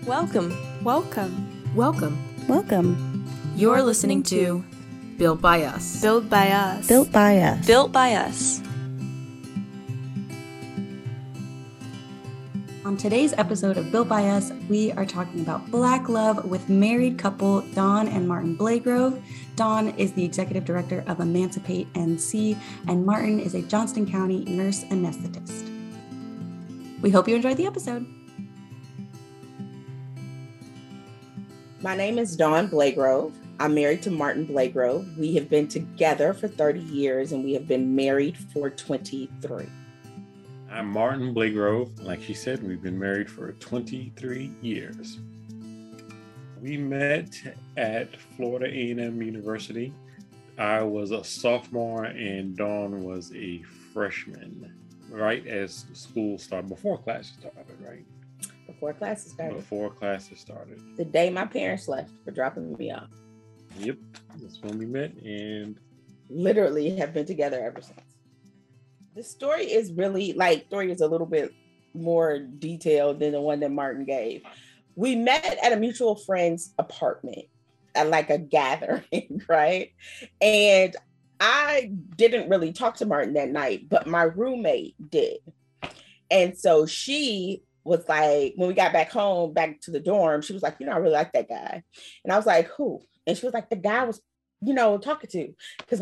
Welcome. Welcome. Welcome. Welcome. You're listening to Built by Us. Built by Us. Built by Us. Built by Us. On today's episode of Built by Us, we are talking about Black love with married couple Dawn and Martin Blagrove. Dawn is the executive director of Emancipate NC, and Martin is a Johnston County nurse anesthetist. We hope you enjoyed the episode. My name is Dawn Blagrove. I'm married to Martin Blagrove. We have been together for 30 years and we have been married for 23. I'm Martin Blagrove. Like she said, we've been married for 23 years. We met at Florida A&M University. I was a sophomore and Dawn was a freshman, right as school started, before classes started, right? Before classes started. Before classes started. The day my parents left for dropping me off. Yep, that's when we met and literally have been together ever since. The story is really, story is a little bit more detailed than the one that Martin gave. We met at a mutual friend's apartment at a gathering, right? And I didn't really talk to Martin that night, but my roommate did. And so she was like, when we got back home, back to the dorm, she was like, I really like that guy. And I was like, who? And she was like, the guy I was, talking to. Because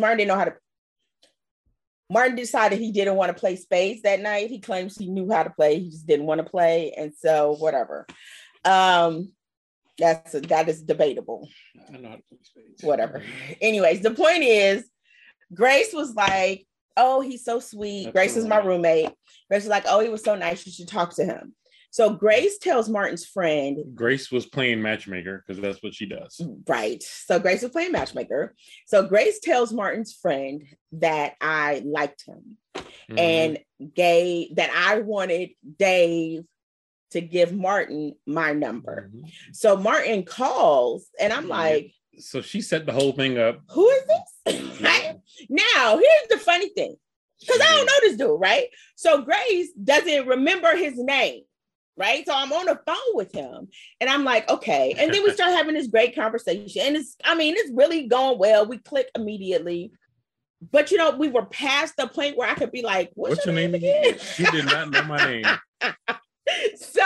Martin decided he didn't want to play spades that night. He claims he knew how to play. He just didn't want to play. And so whatever. That is debatable. I know how to play spades. Whatever. Anyways, the point is, Grace was like, oh, he's so sweet. That's Grace is my roommate. Grace was like, oh, he was so nice. You should talk to him. So Grace tells Martin's friend. Grace was playing matchmaker because that's what she does. Right. So Grace was playing matchmaker. So Grace tells Martin's friend that I liked him and that I wanted Dave to give Martin my number. So Martin calls and I'm like. So she set the whole thing up. Who is this? Right? Now, here's the funny thing. Because I don't know this dude, right? So Grace doesn't remember his name. Right. So I'm on the phone with him and I'm like, okay. And then we start having this great conversation. And it's really going well. We click immediately. But, we were past the point where I could be like, what's your name again? She did not know my name. So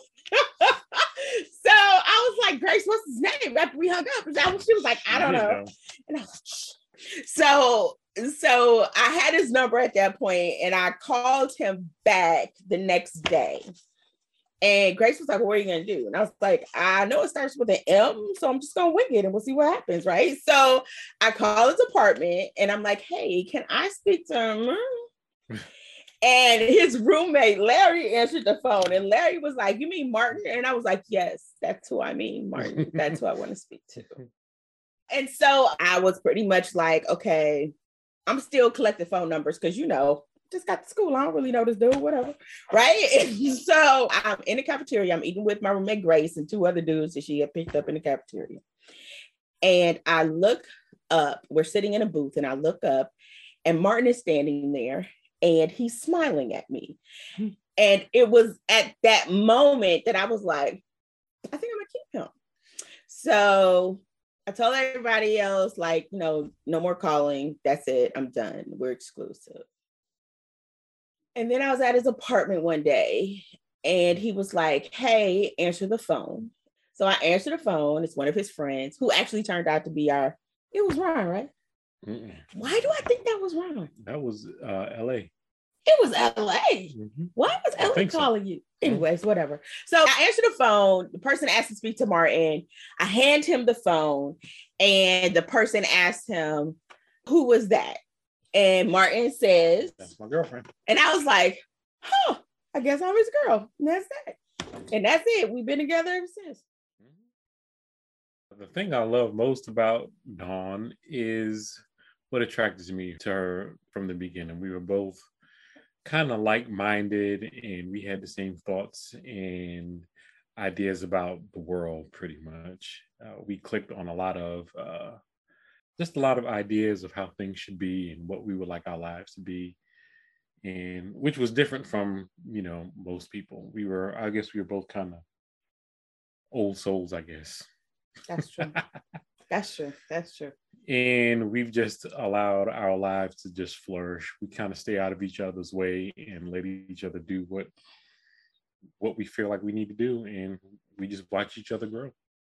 I was like, Grace, what's his name? After we hung up. She was like, I don't know. And I was like, so I had his number at that point and I called him back the next day. And Grace was like, what are you going to do? And I was like, I know it starts with an M, so I'm just going to wing it and we'll see what happens, right? So I call his apartment and I'm like, hey, can I speak to him? And his roommate, Larry, answered the phone. And Larry was like, you mean Martin? And I was like, yes, that's who I mean, Martin. That's who I want to speak to. And so I was pretty much like, okay, I'm still collecting phone numbers because, just got to school. I don't really know this dude, whatever. Right. So I'm in the cafeteria. I'm eating with my roommate Grace and two other dudes that she had picked up in the cafeteria. And I look up, we're sitting in a booth and I look up and Martin is standing there and he's smiling at me. And it was at that moment that I was like, I think I'm gonna keep him. So I told everybody else, no more calling. That's it. I'm done. We're exclusive. And then I was at his apartment one day and he was like, hey, answer the phone. So I answered the phone. It's one of his friends who actually turned out to be it was Ron, right? Mm-mm. Why do I think that was Ron? That was LA. It was LA. Mm-hmm. Why was LA calling you? Anyways, whatever. So I answered the phone. The person asked to speak to Martin. I hand him the phone and the person asked him, who was that? And Martin says, that's my girlfriend. And I was like, I guess I'm his girl. And that's that. And that's it. We've been together ever since. The thing I love most about Dawn is what attracted me to her from the beginning. We were both kind of like-minded and we had the same thoughts and ideas about the world pretty much. We clicked on a lot of ideas of how things should be and what we would like our lives to be. and which was different from, most people. I guess we were both kind old souls, I guess. That's true. That's true. That's true. And we've just allowed our lives to just flourish. We kind of stay out of each other's way and let each other do what we feel like we need to do, and we just watch each other grow.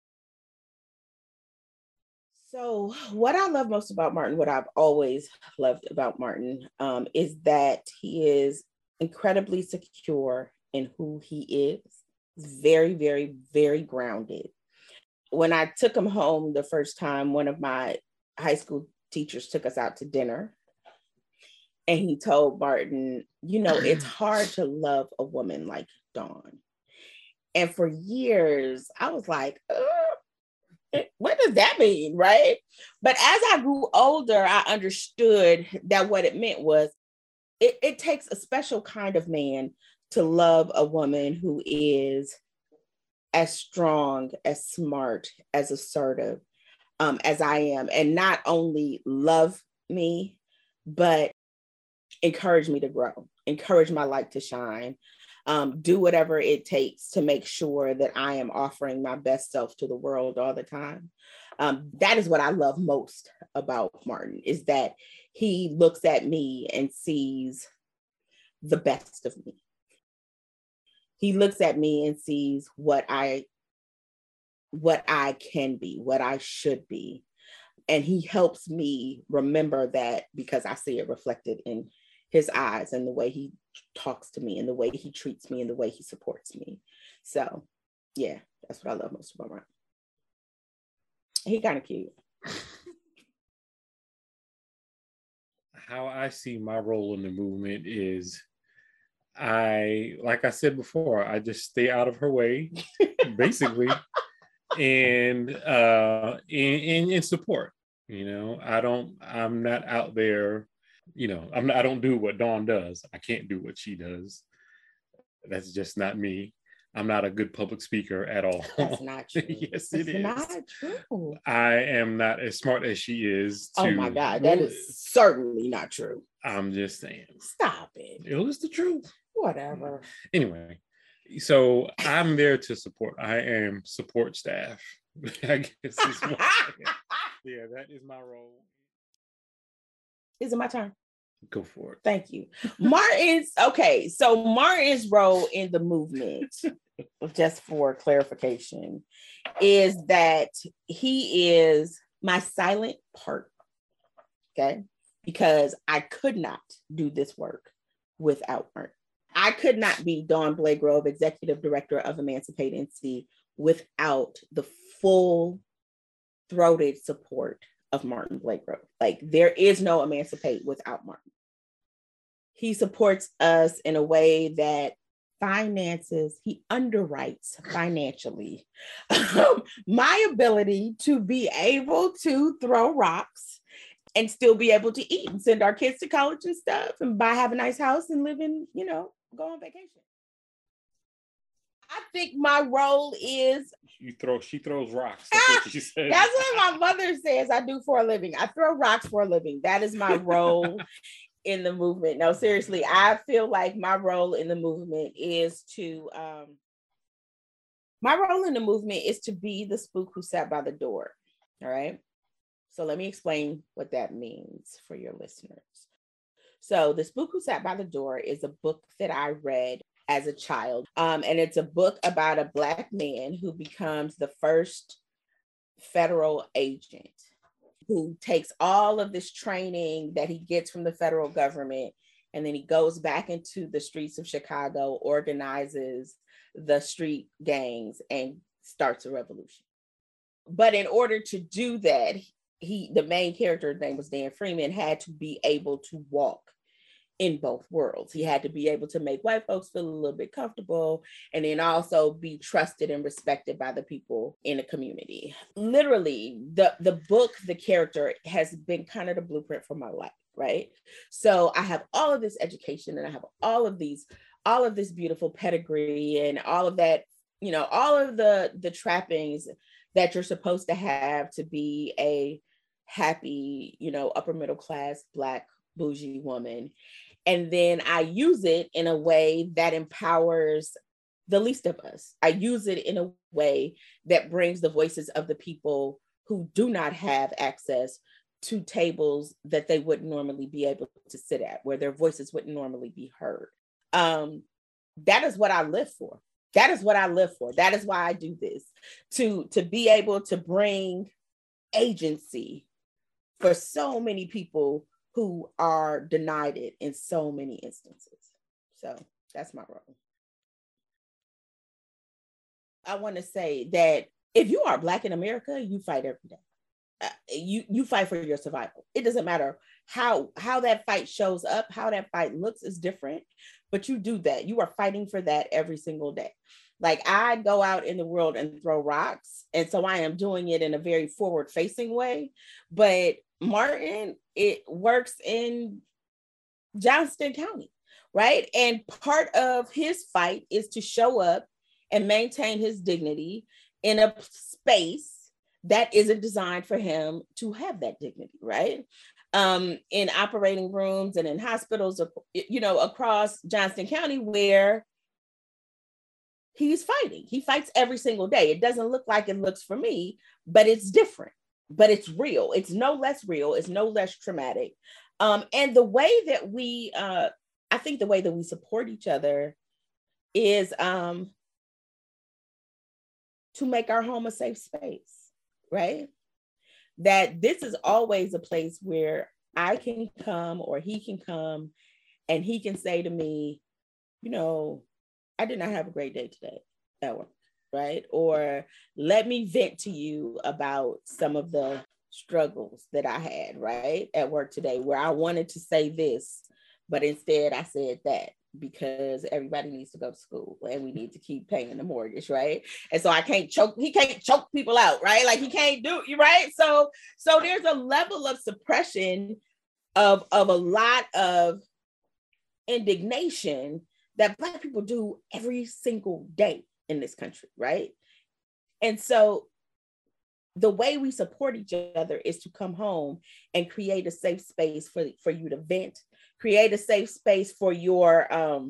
So what I love most about Martin, what I've always loved about Martin, is that he is incredibly secure in who he is. He's very, very, very grounded. When I took him home the first time, one of my high school teachers took us out to dinner, and he told Martin, you know, it's hard to love a woman like Dawn. And for years, I was like, what does that mean, right? But as I grew older, I understood that what it meant was it takes a special kind of man to love a woman who is as strong, as smart, as assertive as I am, and not only love me, but encourage me to grow, encourage my light to shine, do whatever it takes to make sure that I am offering my best self to the world all the time. That is what I love most about Martin, is that he looks at me and sees the best of me. He looks at me and sees what I can be, what I should be. And he helps me remember that, because I see it reflected in his eyes and the way he talks to me and the way he treats me and the way he supports me. So yeah, that's what I love most about Martin. He kind of cute. How I see my role in the movement is, like I said before, I just stay out of her way, basically, and in support. You know, I'm not out there, you know, I don't do what Dawn does. I can't do what she does. That's just not me. I'm not a good public speaker at all. That's not true. Yes, it is. Not true. I am not as smart as she is. Oh my God, that is certainly not true. I'm just saying. Stop it. It was the truth. Whatever. Anyway, so I'm there to support. I am support staff. I guess is what yeah, that is my role. Is it my turn? Go for it. Thank you. Martin's role in the movement, just for clarification, is that he is my silent partner. Okay. Because I could not do this work without Martin. I could not be Dawn Blagrove, Executive Director of Emancipate NC, without the full-throated support of Martin Blagrove. Like, there is no Emancipate without Martin. He supports us in a way that he underwrites financially my ability to be able to throw rocks and still be able to eat and send our kids to college and stuff and have a nice house and live in, go on vacation. I think my role is... She throws rocks. That's what she said. That's what my mother says I do for a living. I throw rocks for a living. That is my role in the movement. No, seriously, I feel like my role in the movement is to... my role in the movement is to be the spook who sat by the door. All right? So let me explain what that means for your listeners. So The Spook Who Sat by the Door is a book that I read as a child. And it's a book about a Black man who becomes the first federal agent, who takes all of this training that he gets from the federal government, and then he goes back into the streets of Chicago, organizes the street gangs, and starts a revolution. But in order to do that, the main character's name was Dan Freeman, had to be able to walk in both worlds. He had to be able to make white folks feel a little bit comfortable, and then also be trusted and respected by the people in the community. Literally, the book, the character has been kind of the blueprint for my life, right? So I have all of this education, and I have all of this beautiful pedigree and all of that, all of the trappings that you're supposed to have to be a happy, upper middle class, Black bougie woman. And then I use it in a way that empowers the least of us. I use it in a way that brings the voices of the people who do not have access to tables that they wouldn't normally be able to sit at, where their voices wouldn't normally be heard. That is what I live for. That is what I live for. That is why I do this, to be able to bring agency for so many people who are denied it in so many instances. So that's my role. I want to say that if you are Black in America, you fight every day. You fight for your survival. It doesn't matter how that fight shows up, how that fight looks is different, but you do that. You are fighting for that every single day. Like, I go out in the world and throw rocks, and so I am doing it in a very forward-facing way. But Martin, it works in Johnston County, right? And part of his fight is to show up and maintain his dignity in a space that isn't designed for him to have that dignity, right? In operating rooms and in hospitals, across Johnston County, where he's fighting. He fights every single day. It doesn't look like it looks for me, but it's different, but it's real. It's no less real. It's no less traumatic. And the way that I think the way that we support each other is to make our home a safe space. Right? That this is always a place where I can come, or he can come, and he can say to me, I did not have a great day today at work, right? Or let me vent to you about some of the struggles that I had, right, at work today, where I wanted to say this, but instead I said that, because everybody needs to go to school and we need to keep paying the mortgage, right? And so he can't choke people out, right? Like, he can't do it, right? So there's a level of suppression of a lot of indignation that Black people do every single day in this country, right? And so the way we support each other is to come home and create a safe space for you to vent, create a safe space for your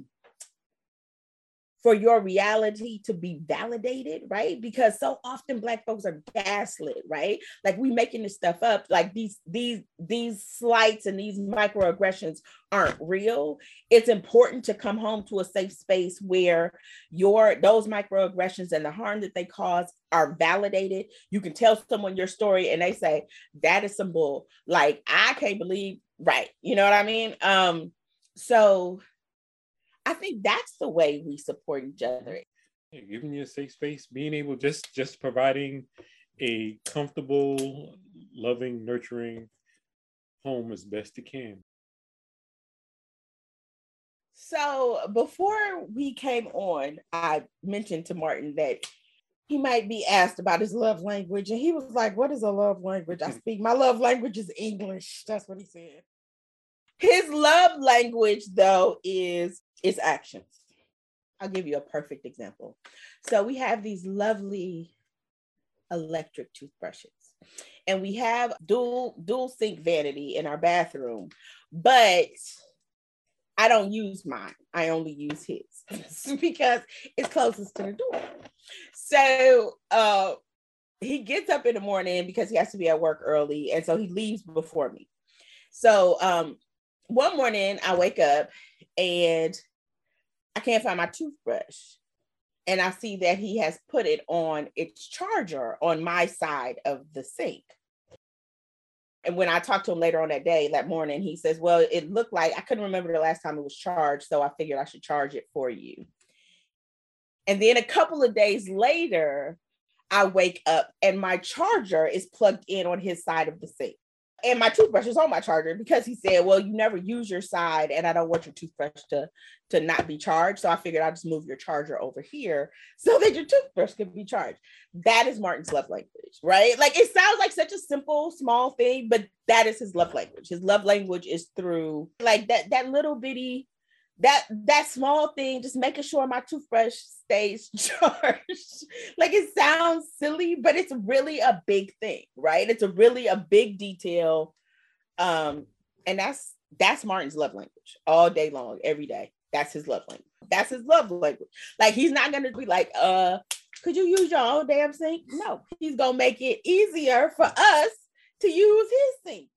reality to be validated, right? Because so often Black folks are gaslit, right? Like, we making this stuff up, like these slights and these microaggressions aren't real. It's important to come home to a safe space where those microaggressions and the harm that they cause are validated. You can tell someone your story and they say, that is some bull. Like, I can't believe, right? You know what I mean? So I think that's the way we support each other. Yeah, giving you a safe space, being able just providing a comfortable, loving, nurturing home as best it can. So before we came on, I mentioned to Martin that he might be asked about his love language, and he was like, "What is a love language? My love language is English." That's what he said. His love language, though, is actions. I'll give you a perfect example. So we have these lovely electric toothbrushes, and we have dual sink vanity in our bathroom, but I don't use mine. I only use his because it's closest to the door. So he gets up in the morning because he has to be at work early, and so he leaves before me. So one morning I wake up and I can't find my toothbrush. And I see that he has put it on its charger on my side of the sink. And when I talked to him later on that morning, he says, well, it looked like, I couldn't remember the last time it was charged, so I figured I should charge it for you. And then a couple of days later, I wake up and my charger is plugged in on his side of the sink. And my toothbrush is on my charger because he said, well, you never use your side and I don't want your toothbrush to not be charged. So I figured I'll just move your charger over here so that your toothbrush can be charged. That is Martin's love language, right? Like, it sounds like such a simple, small thing, but that is his love language. His love language is through like that little bitty, that small thing, just making sure my toothbrush stays charged. Like, it sounds silly, but it's really a big thing, right? It's really a big detail. And that's Martin's love language all day long, every day. That's his love language. That's his love language. Like, he's not gonna be like, could you use your own damn sink? No, he's gonna make it easier for us to use his sink.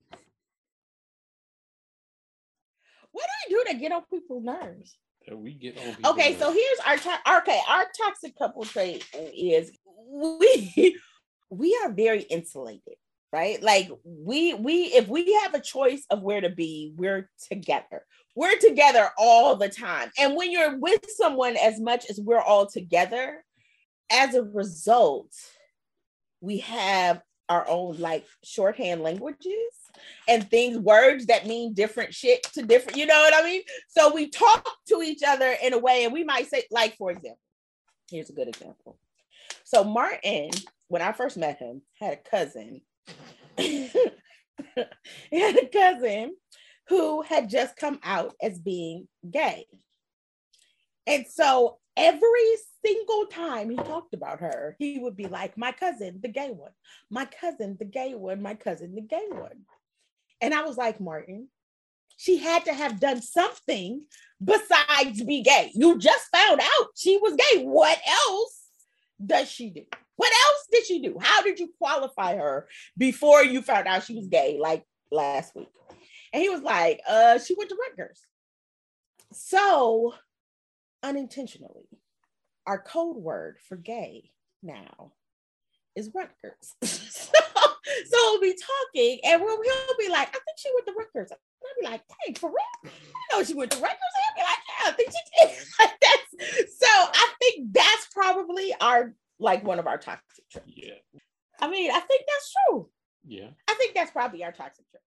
What do we do to get on people's nerves? That we get on people's Okay, nerves. so here's our toxic couple trait is we are very insulated, right? Like we if we have a choice of where to be, we're together. We're together all the time. And when you're with someone as much as we're all together, as a result, we have our own like shorthand languages and things, words that mean different shit to different, you know what I mean? So we talk to each other in a way, and we might say, like, for example, here's a good example. So Martin, when I first met him, had a cousin. He had a cousin who had just come out as being gay. And so every single time he talked about her, he would be like, my cousin, the gay one, my cousin, the gay one, my cousin, the gay one. And I was like, Martin, she had to have done something besides be gay. You just found out she was gay. What else does she do? What else did she do? How did you qualify her before you found out she was gay, like last week? And he was like, she went to Rutgers. So unintentionally, our code word for gay now is Rutgers. So we'll be talking, and he'll be like, I think she went to Rutgers. And I'll be like, dang, for real? I know she went to Rutgers. And he'll be like, yeah, I think she did. Like, that's, so I think that's probably one of our toxic traits. Yeah. I mean, I think that's true. Yeah. I think that's probably our toxic trait.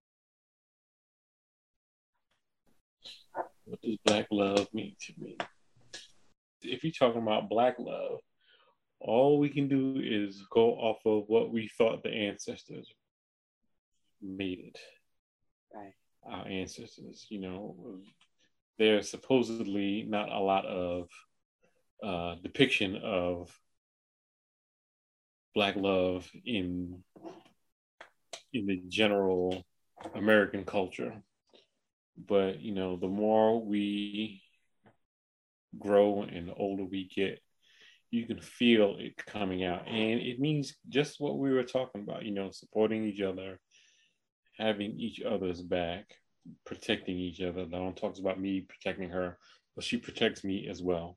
What does Black love mean to me? If you're talking about Black love, all we can do is go off of what we thought the ancestors made it. Right. Our ancestors, there's supposedly not a lot of depiction of Black love in the general American culture. But, the more we grow and the older we get, you can feel it coming out. And it means just what we were talking about, supporting each other, having each other's back, protecting each other. Dawn talks about me protecting her, but she protects me as well.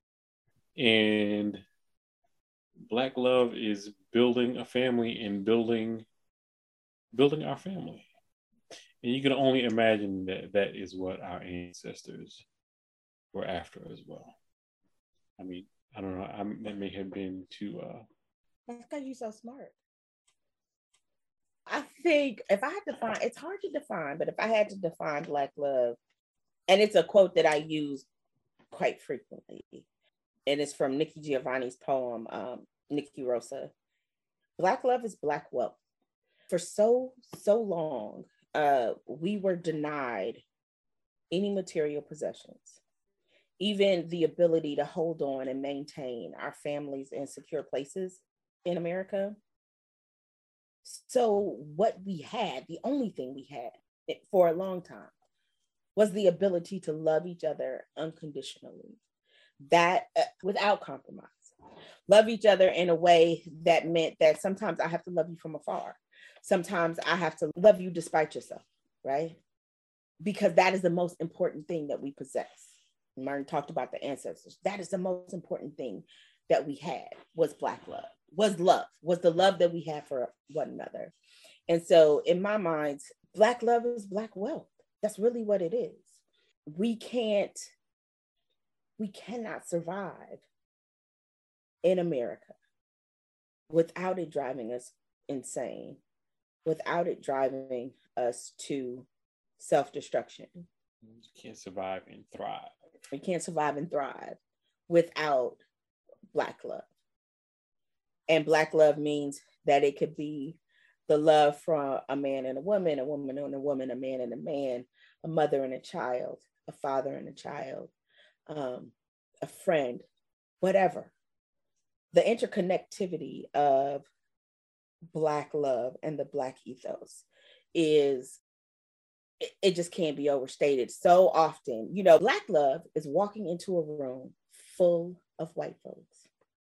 And Black love is building a family and building our family. And you can only imagine that is what our ancestors were after as well. I mean, I don't know. That may have been too. That's because you're so smart. I think if I had to find, it's hard to define, but if I had to define Black love, and it's a quote that I use quite frequently, and it's from Nikki Giovanni's poem, Nikki Rosa. Black love is Black wealth. For so long, we were denied any material possessions, even the ability to hold on and maintain our families in secure places in America. So what we had, the only thing we had for a long time, was the ability to love each other unconditionally, that without compromise. Love each other in a way that meant that sometimes I have to love you from afar. Sometimes I have to love you despite yourself, right? Because that is the most important thing that we possess. Martin talked about the ancestors. That is the most important thing that we had, was Black love, was the love that we had for one another. And so in my mind, Black love is Black wealth. That's really what it is. We cannot survive in America without it driving us insane, without it driving us to self-destruction. You can't survive and thrive. We can't survive and thrive without Black love. And Black love means that it could be the love from a man and a woman and a woman, a man and a man, a mother and a child, a father and a child, a friend, whatever. The interconnectivity of Black love and the Black ethos is it just can't be overstated so often. Black love is walking into a room full of white folks,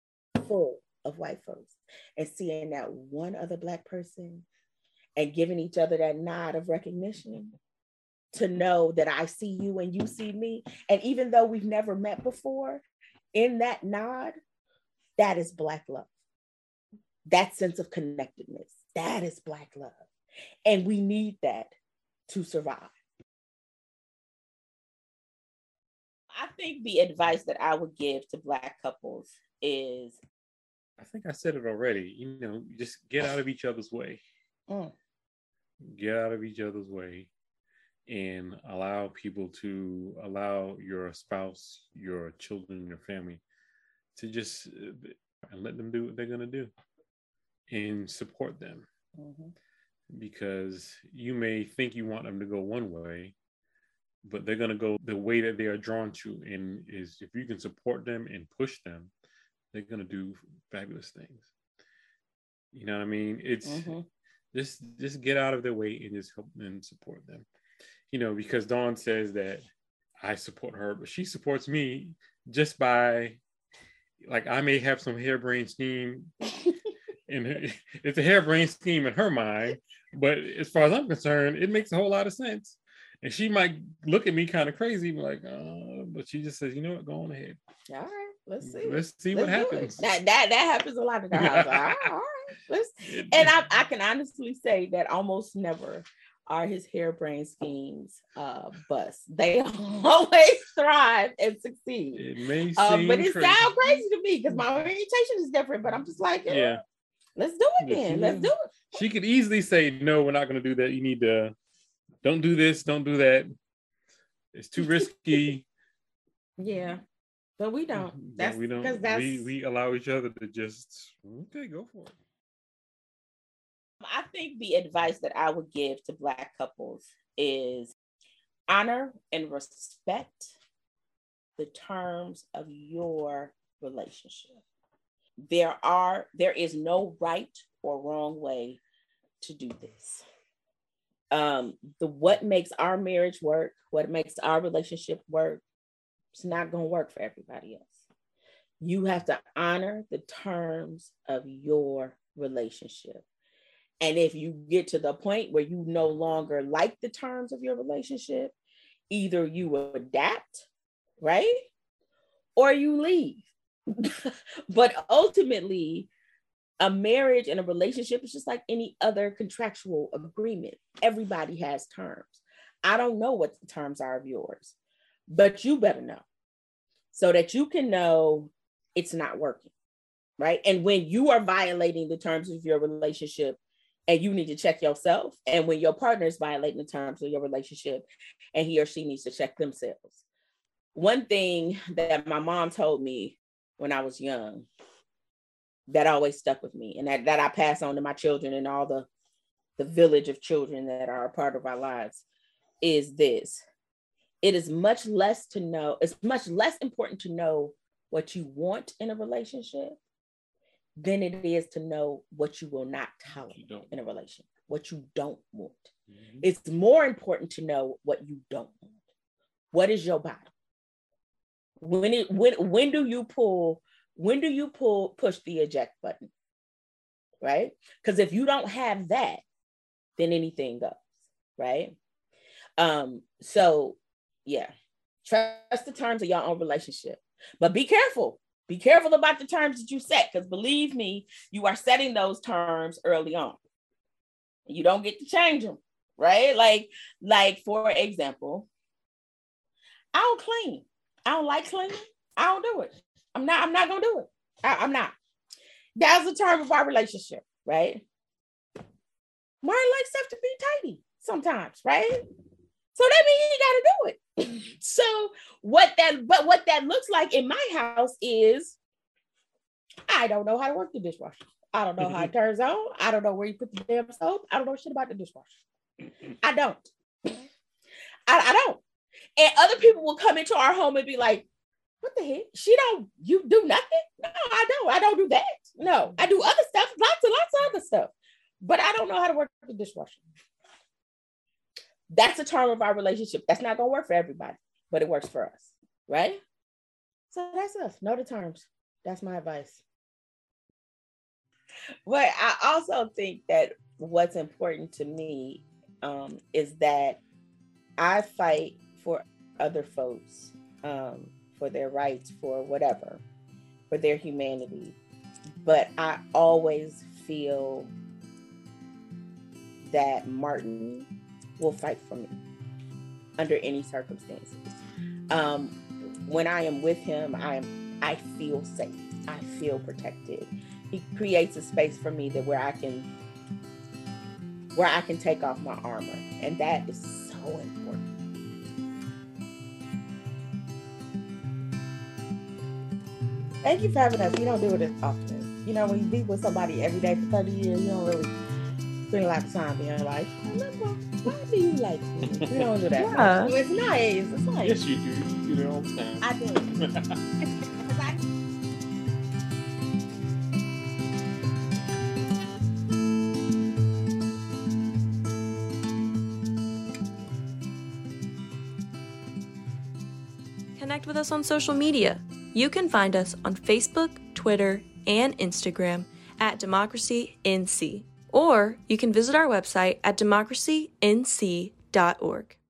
and seeing that one other Black person and giving each other that nod of recognition to know that I see you and you see me. And even though we've never met before, in that nod, that is Black love. That sense of connectedness, that is Black love. And we need that to survive. I think the advice that I would give to Black couples is, I think I said it already, just get out of each other's way. Get out of each other's way and allow your spouse, your children, your family to just and let them do what they're going to do and support them. Because you may think you want them to go one way, but they're going to go the way that they are drawn to. And if you can support them and push them, they're going to do fabulous things. You know what I mean? It's just get out of their way and just help and support them. Because Dawn says that I support her, but she supports me just by, like, I may have some harebrained scheme and it's a harebrained scheme in her mind, but as far as I'm concerned, it makes a whole lot of sense. And she might look at me kind of crazy, like, but she just says, you know what, go on ahead. All right, let's see what happens. That happens a lot in the house. All right, and I can honestly say that almost never are his harebrained schemes bust. They always thrive and succeed. It may seem but it crazy. sounds crazy to me because my orientation is different, but I'm just like, yeah. Let's do it then. Let's do it. She could easily say, no, we're not going to do that. You need to, don't do this, don't do that. It's too risky. Yeah, but we don't. We don't. We allow each other to just, okay, go for it. I think the advice that I would give to Black couples is honor and respect the terms of your relationship. There is no right or wrong way to do this. What makes our marriage work, what makes our relationship work, it's not going to work for everybody else. You have to honor the terms of your relationship. And if you get to the point where you no longer like the terms of your relationship, either you adapt, right? Or you leave. But ultimately, a marriage and a relationship is just like any other contractual agreement. Everybody has terms. I don't know what the terms are of yours, but you better know so that you can know it's not working, right? And when you are violating the terms of your relationship, and you need to check yourself, and when your partner is violating the terms of your relationship, and he or she needs to check themselves. One thing that my mom told me when I was young that always stuck with me, and that I pass on to my children and all the village of children that are a part of our lives, is this. It's much less important to know what you want in a relationship than it is to know what you will not tolerate in a relationship, what you don't want. Mm-hmm. It's more important to know what you don't want. What is your bottom? When do you push the eject button? Right? Because if you don't have that, then anything goes, right? So yeah, trust the terms of your own relationship, but be careful. Be careful about the terms that you set, because believe me, you are setting those terms early on. You don't get to change them, right? Like for example, I don't clean. I don't like cleaning. I don't do it. I'm not gonna do it. I'm not. That's the term of our relationship, right? Martin likes stuff to be tidy sometimes, right? So that means you gotta do it. So what that looks like in my house is, I don't know how to work the dishwasher. I don't know how it turns on. I don't know where you put the damn soap. I don't know shit about the dishwasher. I don't. I don't. And other people will come into our home and be like, what the heck? You do nothing? No, I don't. I don't do that. No, I do other stuff, lots of other stuff. But I don't know how to work the dishwasher. That's the term of our relationship. That's not going to work for everybody, but it works for us, right? So that's us. Know the terms. That's my advice. But I also think that what's important to me is that I fight for other folks, for their rights, for whatever, for their humanity. But I always feel that Martin will fight for me under any circumstances. When I am with him, I feel safe. I feel protected. He creates a space for me where I can take off my armor, and that is so important. Thank you for having us. We don't do it as often. You know, when you be with somebody every day for 30 years, you don't really spend a lot of time being like, why do you like me? We don't do that. Yeah. It's nice. It's nice. Yes, you do. You do it all the time. I do. Connect with us on social media. You can find us on Facebook, Twitter, and Instagram at DemocracyNC. Or you can visit our website at democracync.org.